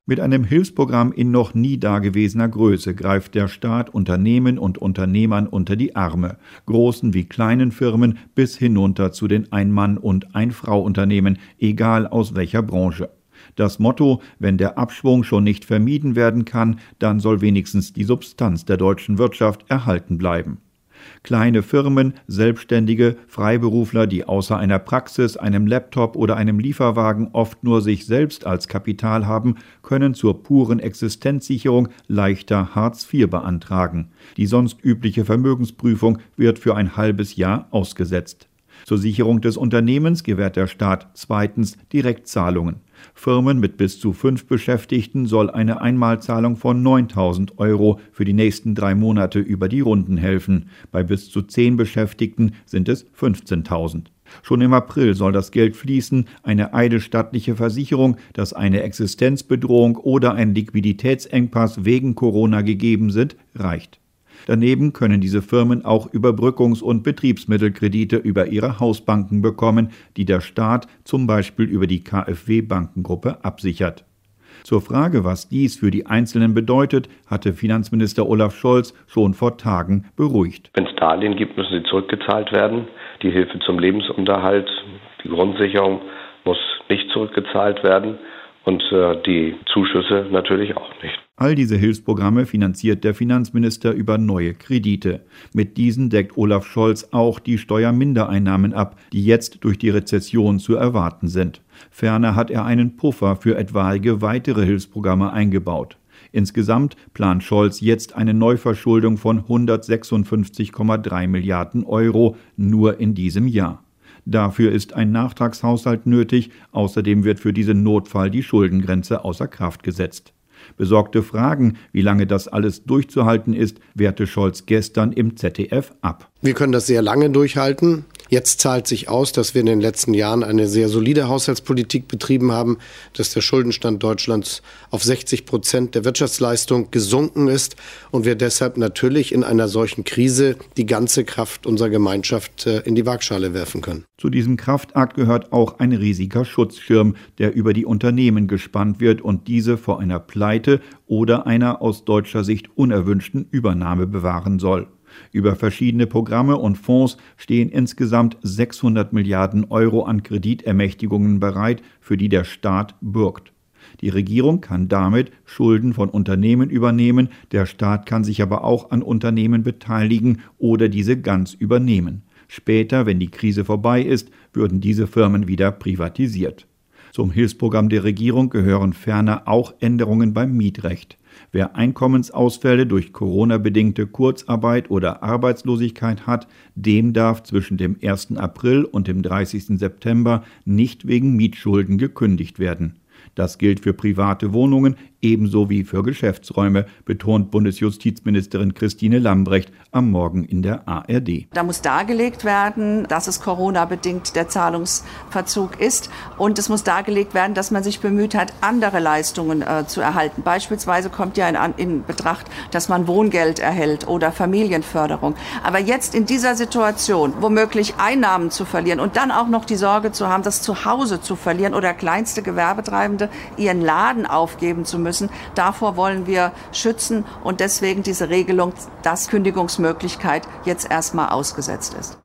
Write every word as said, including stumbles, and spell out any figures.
Mit einem Hilfsprogramm in noch nie dagewesener Größe greift der Staat Unternehmen und Unternehmern unter die Arme, großen wie kleinen Firmen bis hinunter zu den Ein-Mann- und Ein-Frau-Unternehmen, egal aus welcher Branche. Das Motto: Wenn der Abschwung schon nicht vermieden werden kann, dann soll wenigstens die Substanz der deutschen Wirtschaft erhalten bleiben. Kleine Firmen, Selbstständige, Freiberufler, die außer einer Praxis, einem Laptop oder einem Lieferwagen oft nur sich selbst als Kapital haben, können zur puren Existenzsicherung leichter Hartz vier beantragen. Die sonst übliche Vermögensprüfung wird für ein halbes Jahr ausgesetzt. Zur Sicherung des Unternehmens gewährt der Staat zweitens Direktzahlungen. Firmen mit bis zu fünf Beschäftigten soll eine Einmalzahlung von neuntausend Euro für die nächsten drei Monate über die Runden helfen. Bei bis zu zehn Beschäftigten sind es fünfzehntausend. Schon im April soll das Geld fließen. Eine eidesstattliche Versicherung, dass eine Existenzbedrohung oder ein Liquiditätsengpass wegen Corona gegeben sind, reicht. Daneben können diese Firmen auch Überbrückungs- und Betriebsmittelkredite über ihre Hausbanken bekommen, die der Staat zum Beispiel über die KfW-Bankengruppe absichert. Zur Frage, was dies für die Einzelnen bedeutet, hatte Finanzminister Olaf Scholz schon vor Tagen beruhigt. Wenn es Darlehen gibt, müssen sie zurückgezahlt werden. Die Hilfe zum Lebensunterhalt, die Grundsicherung muss nicht zurückgezahlt werden und äh, die Zuschüsse natürlich auch nicht. All diese Hilfsprogramme finanziert der Finanzminister über neue Kredite. Mit diesen deckt Olaf Scholz auch die Steuermindereinnahmen ab, die jetzt durch die Rezession zu erwarten sind. Ferner hat er einen Puffer für etwaige weitere Hilfsprogramme eingebaut. Insgesamt plant Scholz jetzt eine Neuverschuldung von hundertsechsundfünfzig Komma drei Milliarden Euro nur in diesem Jahr. Dafür ist ein Nachtragshaushalt nötig. Außerdem wird für diesen Notfall die Schuldengrenze außer Kraft gesetzt. Besorgte Fragen, wie lange das alles durchzuhalten ist, wehrte Scholz gestern im Z D F ab. Wir können das sehr lange durchhalten. Jetzt zahlt sich aus, dass wir in den letzten Jahren eine sehr solide Haushaltspolitik betrieben haben, dass der Schuldenstand Deutschlands auf sechzig Prozent der Wirtschaftsleistung gesunken ist und wir deshalb natürlich in einer solchen Krise die ganze Kraft unserer Gemeinschaft in die Waagschale werfen können. Zu diesem Kraftakt gehört auch ein riesiger Schutzschirm, der über die Unternehmen gespannt wird und diese vor einer Pleite oder einer aus deutscher Sicht unerwünschten Übernahme bewahren soll. Über verschiedene Programme und Fonds stehen insgesamt sechshundert Milliarden Euro an Kreditermächtigungen bereit, für die der Staat bürgt. Die Regierung kann damit Schulden von Unternehmen übernehmen, der Staat kann sich aber auch an Unternehmen beteiligen oder diese ganz übernehmen. Später, wenn die Krise vorbei ist, würden diese Firmen wieder privatisiert. Zum Hilfsprogramm der Regierung gehören ferner auch Änderungen beim Mietrecht. Wer Einkommensausfälle durch Corona-bedingte Kurzarbeit oder Arbeitslosigkeit hat, dem darf zwischen dem ersten April und dem dreißigsten September nicht wegen Mietschulden gekündigt werden. Das gilt für private Wohnungen ebenso wie für Geschäftsräume, betont Bundesjustizministerin Christine Lambrecht am Morgen in der A R D. Da muss dargelegt werden, dass es Corona-bedingt der Zahlungsverzug ist. Und es muss dargelegt werden, dass man sich bemüht hat, andere Leistungen äh, zu erhalten. Beispielsweise kommt ja in, in Betracht, dass man Wohngeld erhält oder Familienförderung. Aber jetzt in dieser Situation, womöglich Einnahmen zu verlieren und dann auch noch die Sorge zu haben, das Zuhause zu verlieren oder kleinste Gewerbetreibende ihren Laden aufgeben zu müssen, davor wollen wir schützen und deswegen diese Regelung, dass Kündigungsmöglichkeit jetzt erstmal ausgesetzt ist.